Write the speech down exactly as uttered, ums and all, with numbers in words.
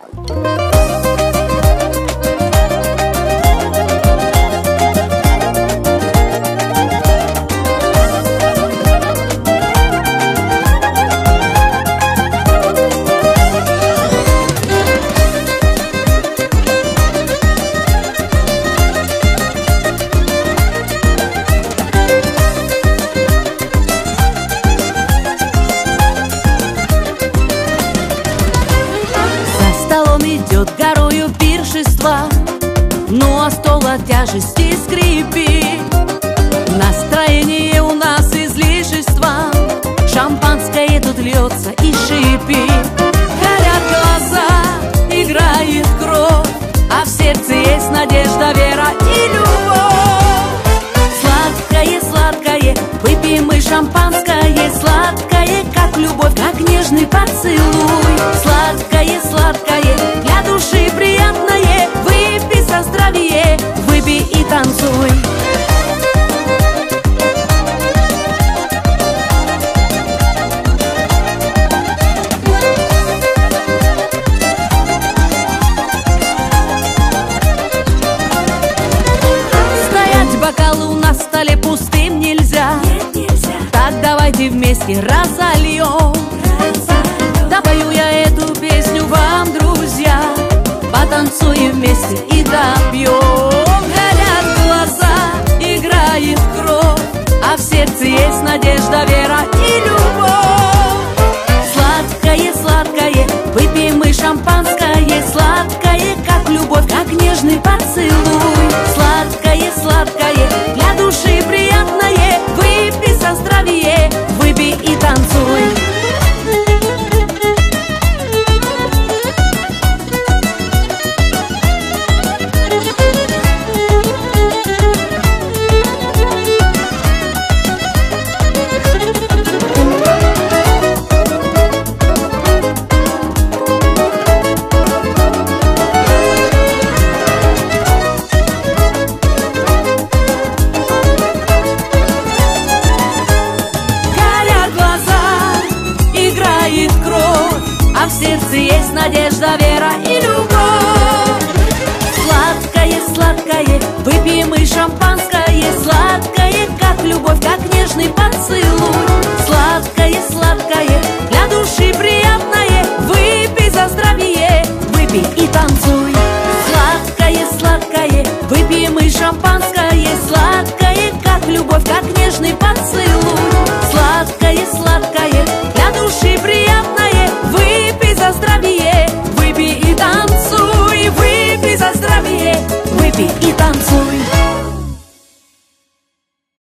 Горою пиршества, ну а стол от тяжести скрипит. Настроение у нас излишества, шампанское тут льется и шипит. Горят глаза, играет кровь, а в сердце есть надежда, вера и любовь. Сладкое, сладкое, выпьем мы шампанское. Сладкое, как любовь, как нежный поцелуй. Сладкое, сладкое, для души приятное. Выпей за здравие, выпей и танцуй. Стоять бокалу на столе пустым нельзя. Нет, нельзя. Так давайте вместе разольем. Допою я эту песню вам, друзья. Потанцуем вместе и допьем. Горят глаза, играет кровь, а в сердце есть надежда, вера и любовь. Сладкое, сладкое, выпьем мы шампанское. Сладкое, как любовь, как нежный поцелуй. Сладкое, сладкое, для души приятное. Выпей за здравие, выпей и танцуй. А в сердце есть надежда, вера и любовь. Сладкое, сладкое, выпьем мы шампанское. Сладкое, как любовь.